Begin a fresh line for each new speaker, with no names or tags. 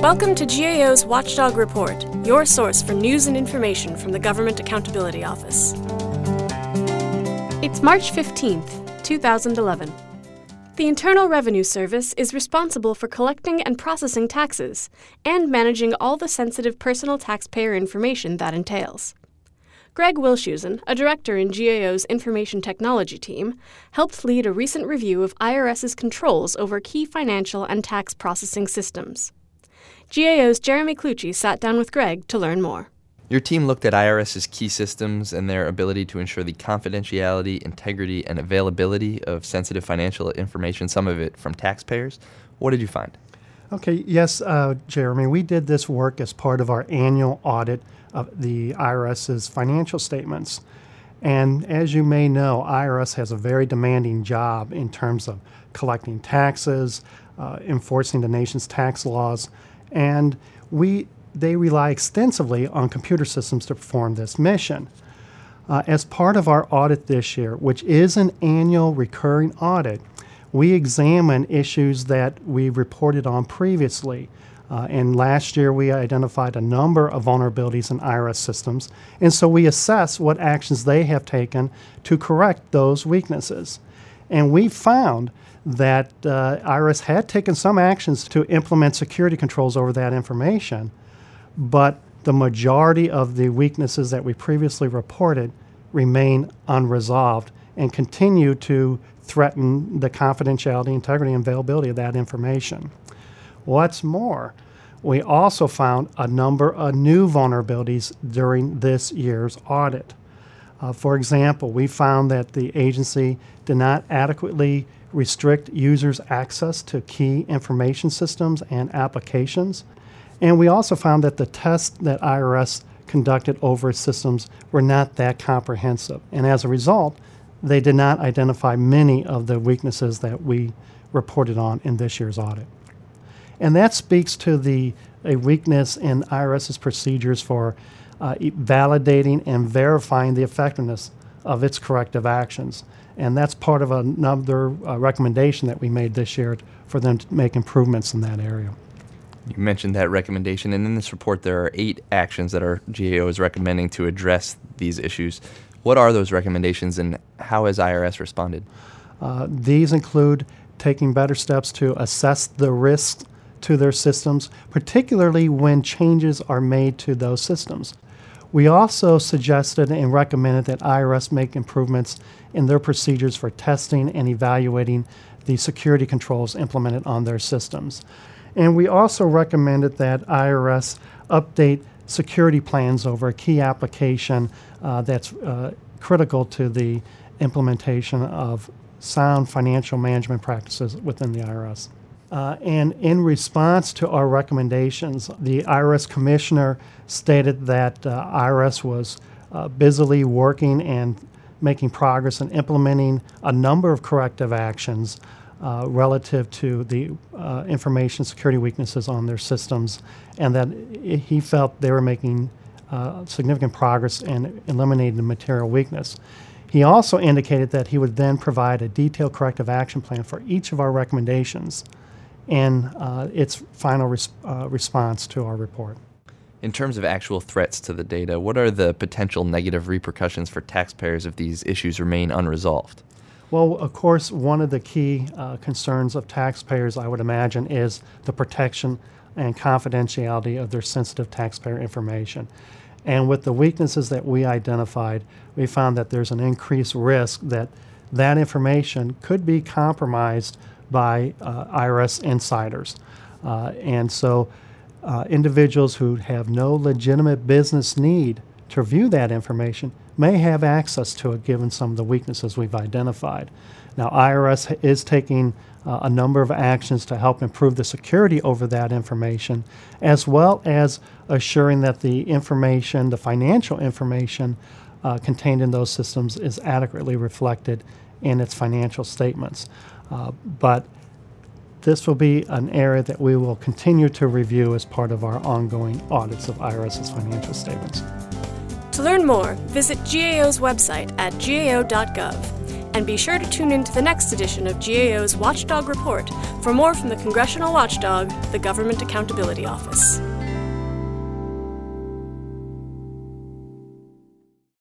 Welcome to GAO's Watchdog Report, your source for news and information from the Government Accountability Office. It's March 15th, 2011. The Internal Revenue Service is responsible for collecting and processing taxes and managing all the sensitive personal taxpayer information that entails. Greg Wilshusen, a director in GAO's Information Technology team, helped lead a recent review of IRS's controls over key financial and tax processing systems. GAO's Jeremy Clucci sat down with Greg to learn more.
Your team looked at IRS's key systems and their ability to ensure the confidentiality, integrity, and availability of sensitive financial information, some of it from taxpayers. What did you find?
Okay, yes, Jeremy, we did this work as part of our annual audit of the IRS's financial statements. And as you may know, IRS has a very demanding job in terms of collecting taxes, enforcing the nation's tax laws, and they rely extensively on computer systems to perform this mission. As part of our audit this year, which is an annual recurring audit, we examine issues that we reported on previously. And last year we identified a number of vulnerabilities in IRS systems, and so we assess what actions they have taken to correct those weaknesses. And we found that IRS had taken some actions to implement security controls over that information, but the majority of the weaknesses that we previously reported remain unresolved and continue to threaten the confidentiality, integrity, and availability of that information. What's more, we also found a number of new vulnerabilities during this year's audit. For example, we found that the agency did not adequately restrict users' access to key information systems and applications. And we also found that the tests that IRS conducted over its systems were not that comprehensive. And as a result, they did not identify many of the weaknesses that we reported on in this year's audit. And that speaks to a weakness in IRS's procedures for validating and verifying the effectiveness of its corrective actions. And that's part of another recommendation that we made this year for them to make improvements in that area.
You mentioned that recommendation, and in this report there are 8 actions that our GAO is recommending to address these issues. What are those recommendations, and how has IRS responded?
These include taking better steps to assess the risks to their systems, particularly when changes are made to those systems. We also suggested and recommended that IRS make improvements in their procedures for testing and evaluating the security controls implemented on their systems. And we also recommended that IRS update security plans over a key application that's critical to the implementation of sound financial management practices within the IRS. And in response to our recommendations, the IRS commissioner stated that IRS was busily working and making progress in implementing a number of corrective actions relative to the information security weaknesses on their systems, and that he felt they were making significant progress in eliminating the material weakness. He also indicated that he would then provide a detailed corrective action plan for each of our recommendations in its final response to our report.
In terms of actual threats to the data, what are the potential negative repercussions for taxpayers if these issues remain unresolved?
Well, of course, one of the key concerns of taxpayers, I would imagine, is the protection and confidentiality of their sensitive taxpayer information. And with the weaknesses that we identified, we found that there's an increased risk that that information could be compromised by IRS insiders. And so individuals who have no legitimate business need to view that information may have access to it given some of the weaknesses we've identified. Now, IRS is taking a number of actions to help improve the security over that information, as well as assuring that the information, the financial information contained in those systems is adequately reflected in its financial statements. But this will be an area that we will continue to review as part of our ongoing audits of IRS's financial statements.
To learn more, visit GAO's website at gao.gov And be sure to tune in to the next edition of GAO's Watchdog Report for more from the Congressional Watchdog, the Government Accountability Office.